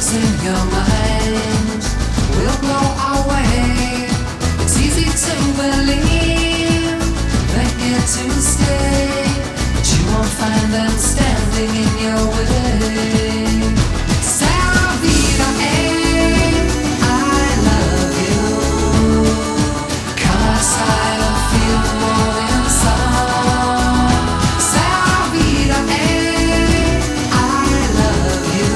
troubles in your mind will blow away. It's easy to believe they're here to stay, but you won't find them standing in your way. Sarah Vida, I love you, 'cause I don't feel more inside. Sarah Vida, I love you.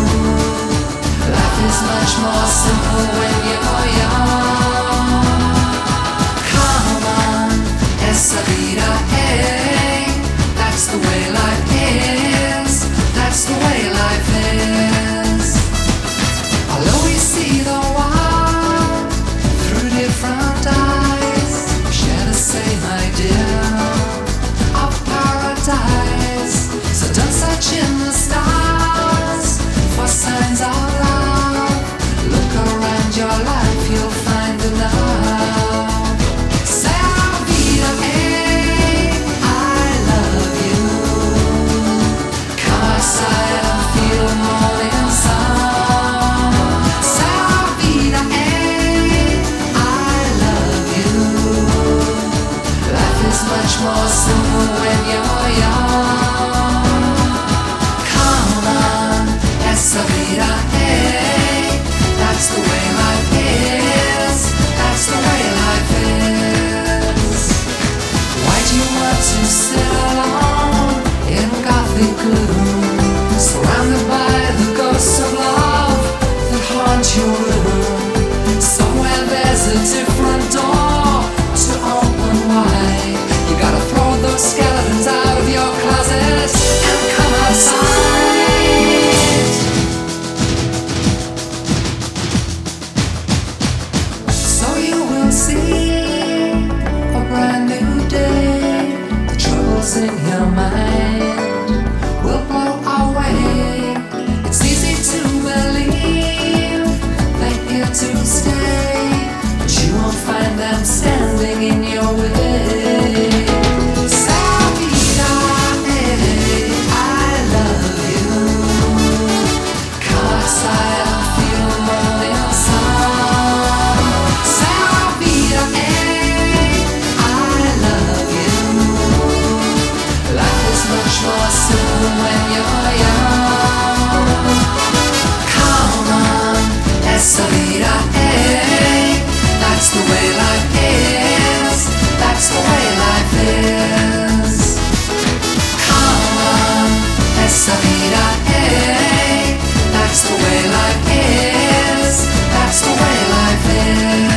Life is much more simple when you're young. Come on, esa vida, that's the way life is. That's the way life is. I'll always see the world through different eyes. Share the same idea of paradise. So don't search in the stars for signs of love. Look around your life, you'll find enough. Sarah Vida, I love you, 'cause I don't feel more inside. Sarah Vida, I love you. Life is much more simple when you're young. Come on, esa vida, that's the way life is. That's the way life is. Why do you want to sit alone in gothic gloom, surrounded by the ghosts of love that haunt your room? Somewhere there's a different door to open wide. You gotta throw those skeletons out of your closet and come outside. So you will see a brand new day. The troubles in your mind will blow away. It's easy to believe they're here to stay, but you won't find them standing in your way. Sarah Vida, I love you, 'cause I don't feel more inside. Sarah Vida, I love you. Life is much more simple when you're young. Come on, esa vida, that's the way life is. That's the way life is. Come on, esa vida, that's the way life is. That's the way life is.